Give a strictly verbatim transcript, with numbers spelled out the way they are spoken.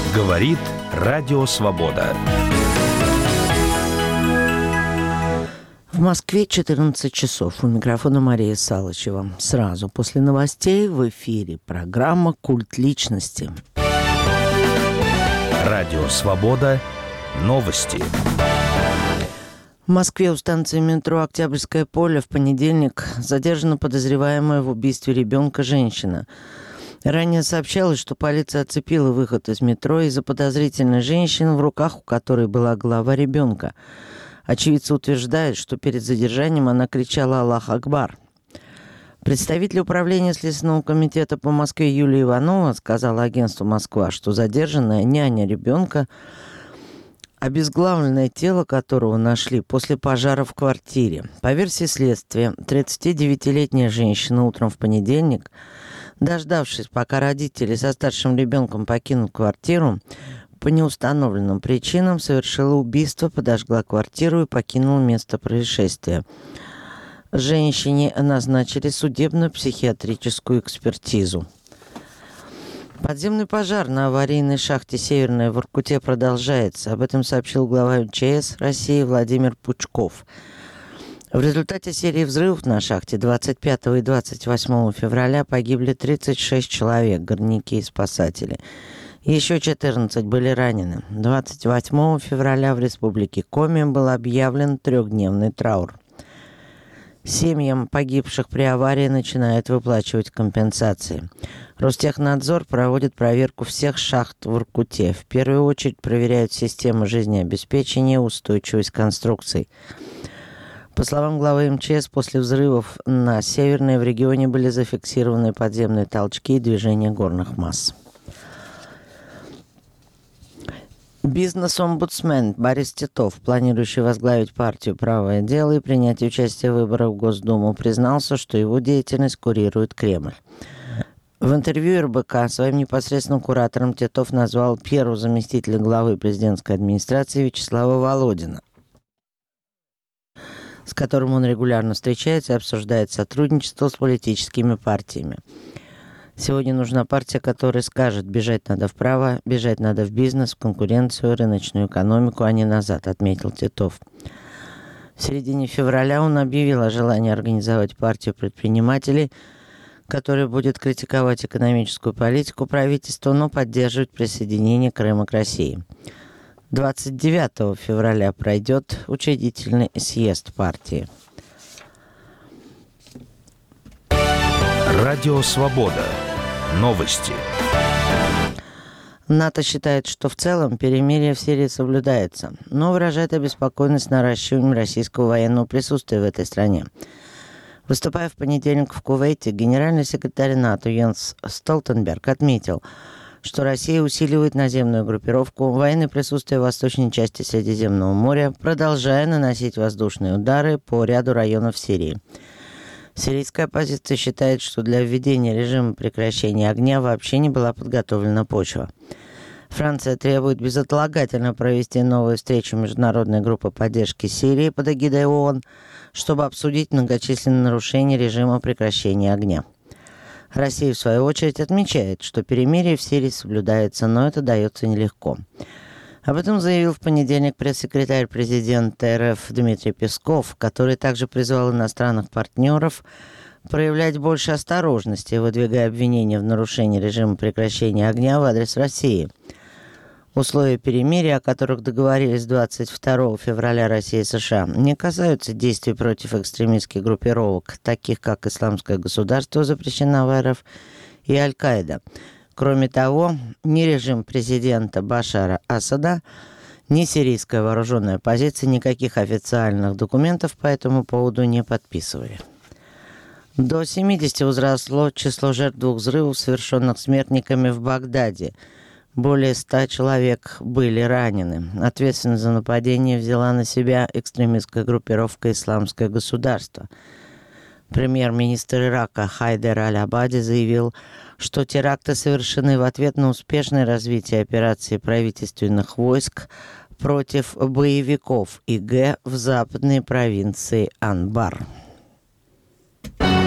Говорит Радио Свобода. В Москве четырнадцать часов. У микрофона Мария Салычева. Сразу после новостей в эфире программа «Культ личности». Радио Свобода. Новости. В Москве у станции метро «Октябрьское поле» в понедельник задержана подозреваемая в убийстве ребенка женщина. Ранее сообщалось, что полиция оцепила выход из метро из-за подозрительной женщины, в руках у которой была голова ребенка. Очевидцы утверждают, что перед задержанием она кричала «Аллах Акбар». Представитель управления Следственного комитета по Москве Юлия Иванова сказала агентству «Москва», что задержанная няня ребенка, обезглавленное тело которого нашли после пожара в квартире. По версии следствия, тридцатидевятилетняя женщина утром в понедельник, дождавшись, пока родители со старшим ребенком покинут квартиру, по неустановленным причинам совершила убийство, подожгла квартиру и покинула место происшествия. Женщине назначили судебно-психиатрическую экспертизу. Подземный пожар на аварийной шахте «Северная» в Воркуте продолжается. Об этом сообщил глава МЧС России Владимир Пучков. В результате серии взрывов на шахте двадцать пятого и двадцать восьмого февраля погибли тридцать шесть человек, горняки и спасатели. Еще четырнадцать были ранены. двадцать восьмого февраля в республике Коми был объявлен трехдневный траур. Семьям погибших при аварии начинают выплачивать компенсации. Ростехнадзор проводит проверку всех шахт в Воркуте. В первую очередь проверяют систему жизнеобеспечения и устойчивость конструкций. По словам главы МЧС, после взрывов на Северной в регионе были зафиксированы подземные толчки и движение горных масс. Бизнес-омбудсмен Борис Титов, планирующий возглавить партию «Правое дело» и принять участие в выборах в Госдуму, признался, что его деятельность курирует Кремль. В интервью эр бэ ка своим непосредственным куратором Титов назвал первого заместителя главы президентской администрации Вячеслава Володина, с которым он регулярно встречается и обсуждает сотрудничество с политическими партиями. Сегодня нужна партия, которая скажет: бежать надо вправо, бежать надо в бизнес, в конкуренцию, рыночную экономику, а не назад, отметил Титов. В середине февраля он объявил о желании организовать партию предпринимателей, которая будет критиковать экономическую политику правительства, но поддерживать присоединение Крыма к России. двадцать девятого февраля пройдет учредительный съезд партии. Радио Свобода. Новости. НАТО считает, что в целом перемирие в Сирии соблюдается, но выражает обеспокоенность наращиванием российского военного присутствия в этой стране. Выступая в понедельник в Кувейте, генеральный секретарь НАТО Йенс Столтенберг отметил, что Россия усиливает наземную группировку, военное присутствие в восточной части Средиземного моря, продолжая наносить воздушные удары по ряду районов Сирии. Сирийская оппозиция считает, что для введения режима прекращения огня вообще не была подготовлена почва. Франция требует безотлагательно провести новую встречу международной группы поддержки Сирии под эгидой ООН, чтобы обсудить многочисленные нарушения режима прекращения огня. Россия, в свою очередь, отмечает, что перемирие в Сирии соблюдается, но это дается нелегко. Об этом заявил в понедельник пресс-секретарь президента эр эф Дмитрий Песков, который также призвал иностранных партнеров проявлять больше осторожности, выдвигая обвинения в нарушении режима прекращения огня в адрес России. Условия перемирия, о которых договорились двадцать второго февраля Россия и США, не касаются действий против экстремистских группировок, таких как Исламское государство, запрещено в эр эф, и Аль-Каида. Кроме того, ни режим президента Башара Асада, ни сирийская вооруженная оппозиция никаких официальных документов по этому поводу не подписывали. До семидесяти возросло число жертв двух взрывов, совершенных смертниками в Багдаде. Более ста человек были ранены. Ответственность за нападение взяла на себя экстремистская группировка «Исламское государство». Премьер-министр Ирака Хайдер Аль-Абади заявил, что теракты совершены в ответ на успешное развитие операции правительственных войск против боевиков ИГ в западной провинции Анбар.